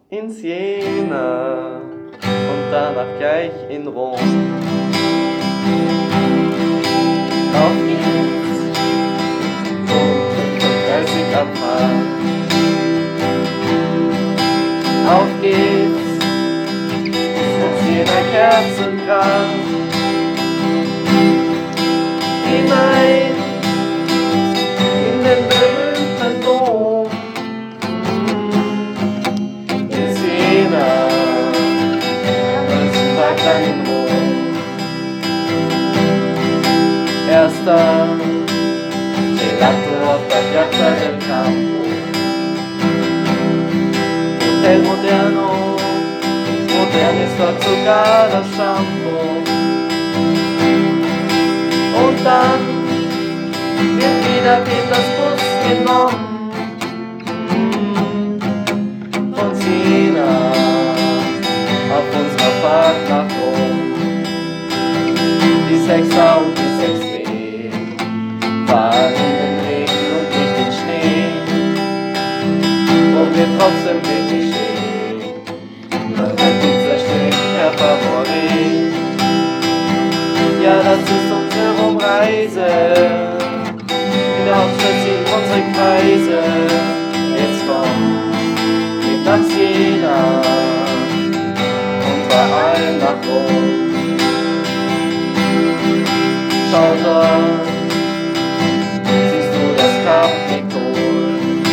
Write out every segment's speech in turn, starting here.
in Siena und danach gleich in Rom. Auf geht's, um 35 abfahren. Auf geht's, ins Siena Kerzengrab. Hinein in den berühmten Dom. In Siena, einen Tag lang in Rom. Erster Gelato auf der Piazza del Campo. Hotel Moderno, modern ist dort sogar das Shampoo. Und dann wird wieder Peters Bus genommen von Siena auf unserer Fahrt nach Rom. Die 6a und die 6b fahren in den Regen und nicht den Schnee, wo wir trotzdem wirklich stehen. Man hat dieser Strecke Favorit. Ja, das ist unsere Rumreise. In der Hauptstadt ziehen unsere Kreise. Jetzt kommt, geht nach Siena und bei allen nach Rom. Schau dort, siehst du das Capitol.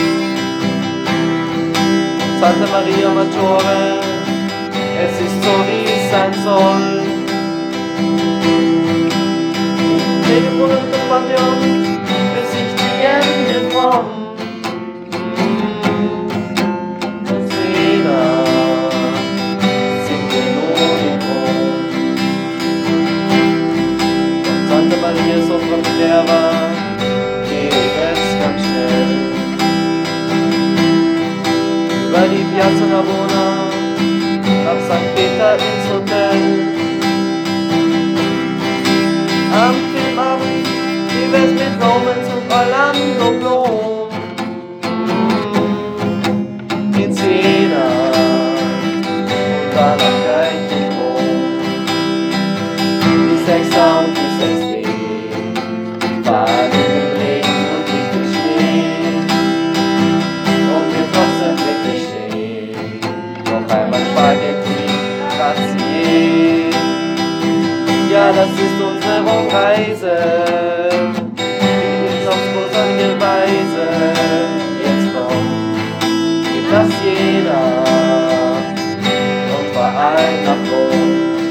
Santa Maria Maggiore, es ist so wie es sein soll. Den berühmten Pantheon besichtigen wir von Siena, sind wir nur in Rom. Von Santa Maria sopra Minerva geht es ganz schnell über die Piazza Navona nach St. Peter ins Hotel. Am Filmabend, wie wär's mit Romans und Orlando Bloom? In Siena und danach gleich in Rom. Die 6a und die 6b fahren in den Regen und nicht im Schnee. Und wir trotzdem wirklich stehen. Noch einmal Spaghetti, grazie. Ja, das ist unsere Rumreise, die ist auf großartige Weise. Jetzt kommt, geht nach Siena und bei allen nach Rom.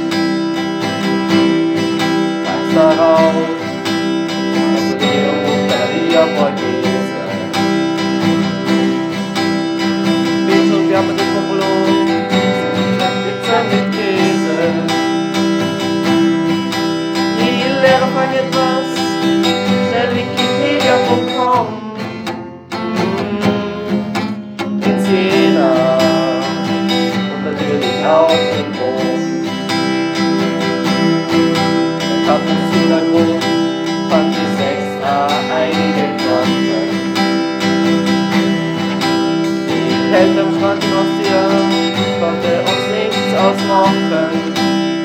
Tags darauf, Mausoleum und Galeria Borghese. Pizza und Gabel de Popolo, Pizza mit Käse. Frag etwas, schnell Wikipedia.com. In Siena und natürlich auch in Rom. Der Kapuzinergrund fand die 6a einige Knochen. Die Kälte am Strand in Ostia konnte uns nichts ausmachen.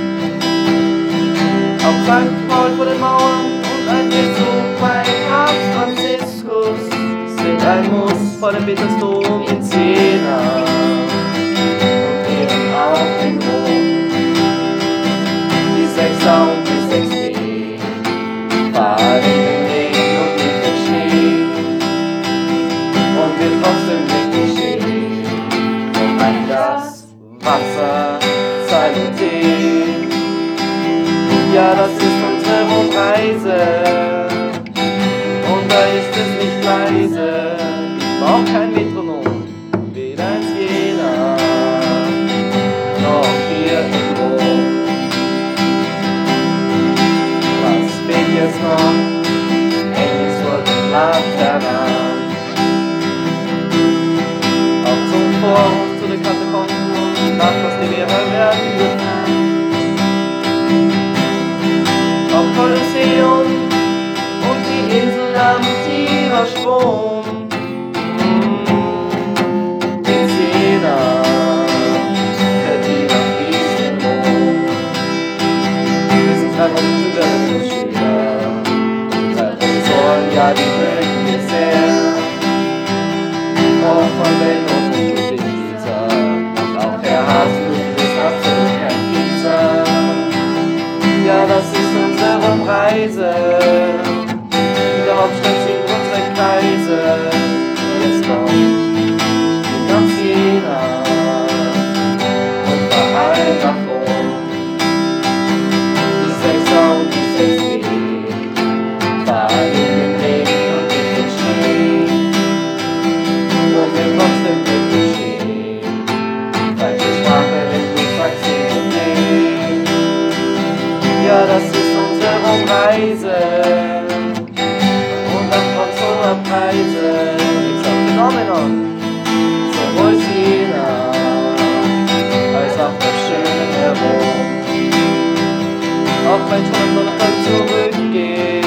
Auf St. Paul vor den Mauern und ein Besuch bei Papst Franziskus sind ein Muss vor dem Petersdom in Siena und eben auch in Rom. Die 6a und die 6b fahren in den Regen und nicht im Schnee und wir trotzdem richtig stehen. Und ein Glas Wasser, Zeit und Tee. Ja, das ist unsere Rumreise und da ist es nicht leise. Ich brauch kein Metronom, weder in Siena noch hier in Rom. Was fehlt jetzt noch? Handys vor den Lateran. Auch zum Forum, zu den Katakomben und nach was die Lehrer werden dürfen. Auf Kolosseum und die Insel am Tiberstrom. In Siena von Benno und Luisa. Und auch Herr Haselnuss ist absolut kein Fieser. Ja, das ist unsere Preise. In der Hauptstadt ziehen unsere Kreise. Jetzt kommt nach Jena und bei allen nach Rom. Die 6er und die 6B fahren in den Regen und in den Schnee. Wo wir trotzdem wirklich stehen. Falsche Sprache, wenn du sagst, nee. Ja, das ist unsere Reise. Und das trotz hoher Preise. It's a phenomenon. Sowohl Jena als auch das schöne Rom. Auch wenn schon noch zurückgeht.